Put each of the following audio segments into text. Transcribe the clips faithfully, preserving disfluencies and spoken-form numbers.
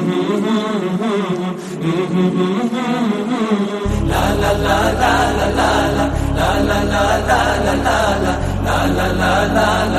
لا لا لا لا لا لا لا لا لا لا لا لا لا لا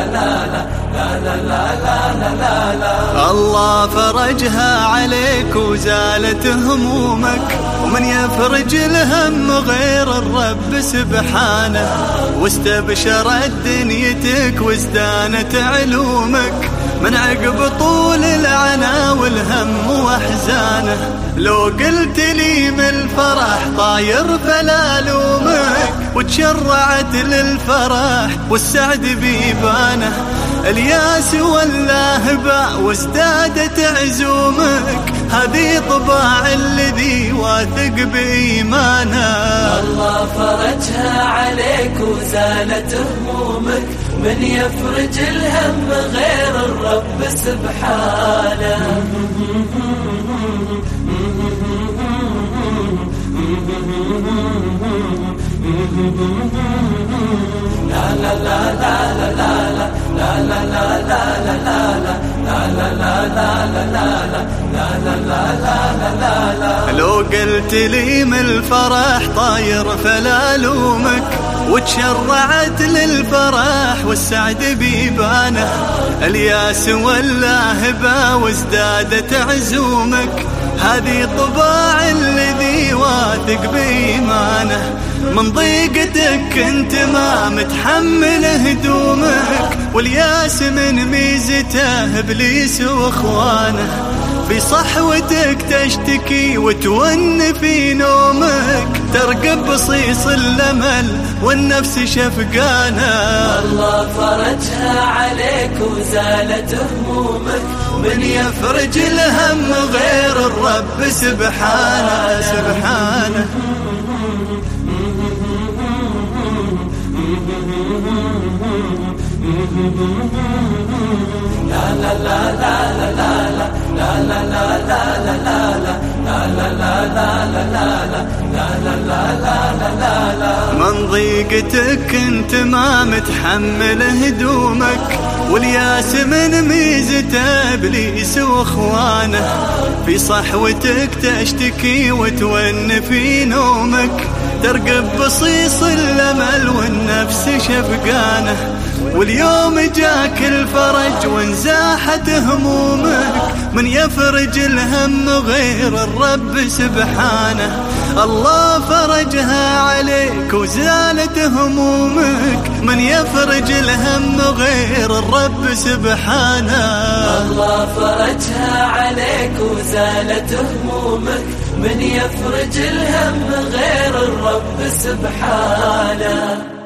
لا لا لا. الله فرجها عليك وزالت همومك، ومن يفرج الهم غير الرب سبحانه، واستبشرت دنيتك وازدانت علومك من عقب طول العنا والهم واحزانه. لو قلت لي من الفرح طاير فلا لومك، وتشرعت للفرح والسعد بيبانه، الياس واللاهبة وازدادت عزومك، هذه طباع الذي واثق بإيمانه. الله فرجها عليك وزالت همومك، من يفرج الهم غير الرب سبحانه. لا لا لا لا لا لا لا لا لا لا لا. لو قلت لي من الفرح طاير فلا لومك، وتشرعت للفرح والسعد بيبانه، الياس واللاهبة وازدادت عزومك، هذه طباع الذي واثق بإيمانه. من ضيقتك انت ما متحمل هدومك، والياس من ميزته ابليس واخوانه، في صحوتك تشتكي وتون في نومك، ترقب بصيص الامل والنفس شفقانه. الله فرجها عليك وزالت همومك، من يفرج الهم غير الرب سبحانه سبحانه. لا لا لا لا لا لا لا لا لا لا لا لا. من ضيقتك انت ما متحمل هدومك، والياس من ميزته ابليس واخوانه، في صحوتك تشتكي وتون في نومك، ترقب بصيص الامل والنفس شفقانه، واليوم جاك الفرج وانزاحت همومك، من يفرج الهم غير الرب سبحانه. الله فرجها عليك وزالت همومك، من يفرج الهم غير الرب سبحانه. الله فرجها عليك وزالت همومك، من يفرج الهم غير الرب سبحانه.